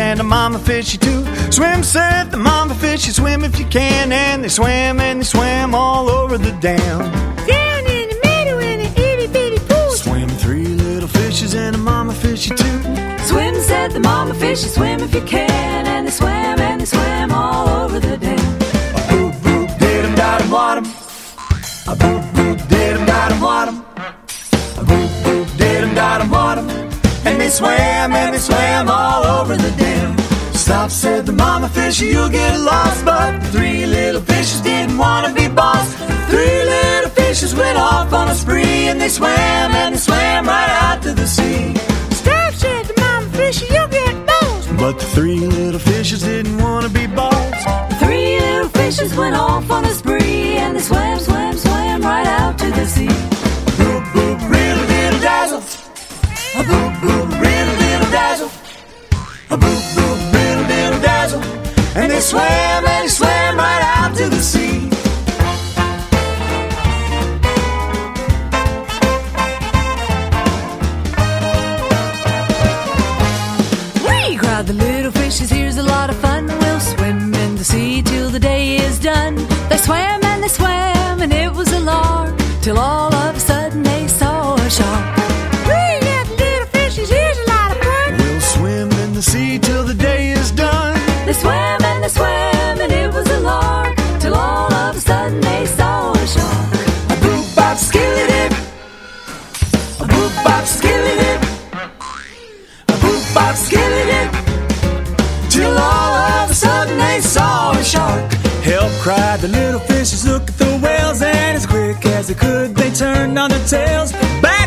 and a mama fishy too. Swim, said the mama fishy, swim if you can. And they swam all over the dam. Down in the meadow in an itty-bitty pool. Swim three little fishes and a mama fishy too. Swim, said the mama fishy, swim if you can. And they swam all over the dam. A boop boop did 'em, dot 'em, wad 'em. A boop boop did 'em, dot 'em, wad 'em. A boop boop did 'em, dot 'em, wad 'em. And they swam all over the dam. Stop, said the mama fishy, you'll get lost. But the three little fishes didn't want to be boss. Three little fishes went off on a spree. And they swam right out to the sea. Stop, said the mama fishy, you'll get lost. But the three little fishes didn't want to be boss. The three little fishes went off on a spree. And they swam right out to the sea. Boop boop riddle diddle dazzle. A boop boop riddle diddle dazzle. A boop boop riddle diddle dazzle. And they swam right out to the sea. Whee! Cried the little fishes, here's a lot of fun. We'll swim in the sea till the day is done. They swam, and it was a lark. Till all of a sudden they saw a shark. Whee! Yeah, the little fishes, here's a lot of fun. We'll swim in the sea till the day is done. They swam, and it was a lark. Till all of a sudden they saw a shark. A boop bop skilly dip. A boop bop skilly dip. A boop bop skilly dip. Till all of a sudden they saw a shark. Help, cried the little fishes, look at the whales. And as quick as they could, they turned on their tails. Back